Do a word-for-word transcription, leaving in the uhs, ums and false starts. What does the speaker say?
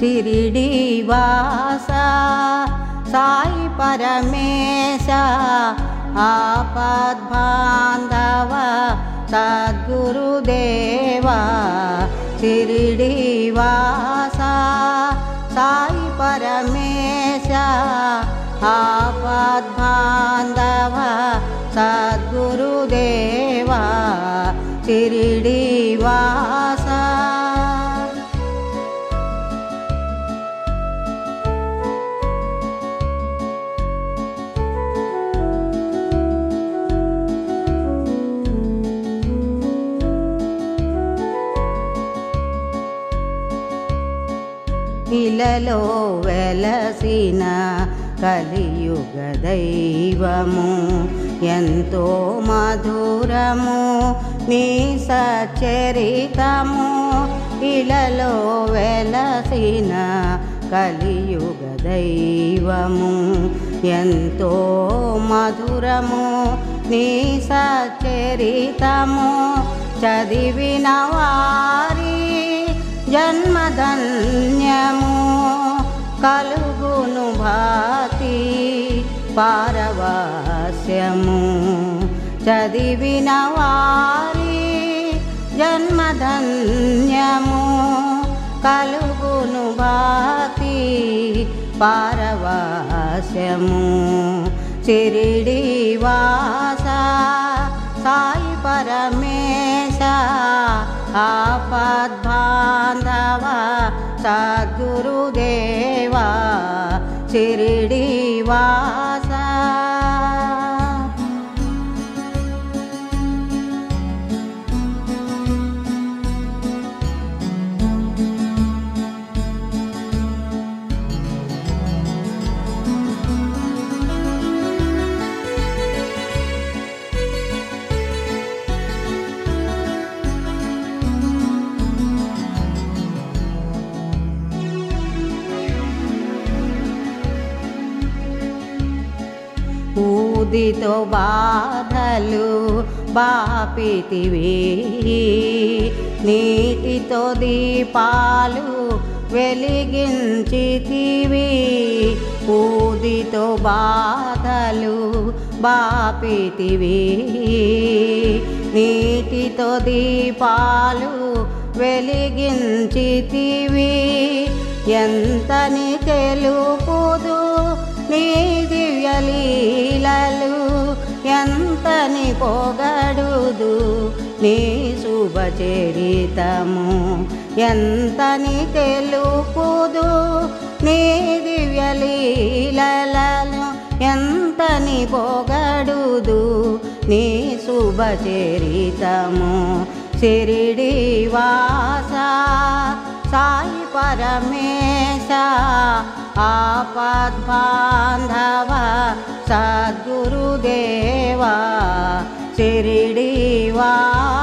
शिरिडीवास साई परमेश आपद्बांधव सद्गुरुदेवा शिरिडीवास साई परमेश आपद्बांधव सद्गुरुदेवा शिरिडीवास ఇలలో వెలసిన కలియుగ దైవము ఎంతో మధురము నీ సచరితము ఇలలో వెలసిన కలియుగ దైవము ఎంతో మధురము నీ సచరితము చదివిన వారి జన్మధన్యము కలుగును భాతి పారవాస్యము చదివిన వారి జన్మధన్యము కలుగును భాతి పారవాస్యము शिरिडीवास साई परमेश आपद्बांधव सद्गुरुदेवा शिरिडीवास ఊదితో బాధలు బాపితివి నీటితో దీపాలు వెలిగించితివి ఊదితో బాధలు బాపితివి నీటితో దీపాలు వెలిగించితివి ఎంతని తెలుపుదు నీ దివ్యలీలలు ఎంతని పొగడుదు నీ శుభచరితము ఎంతని తెలుపుదు నీ దివ్యలీలలను ఎంతని పొగడుదు నీ శుభచరితము शिरिडीवास साई परमेश आपद्बांधव सद्गुरुदेवा शिरिडीवास।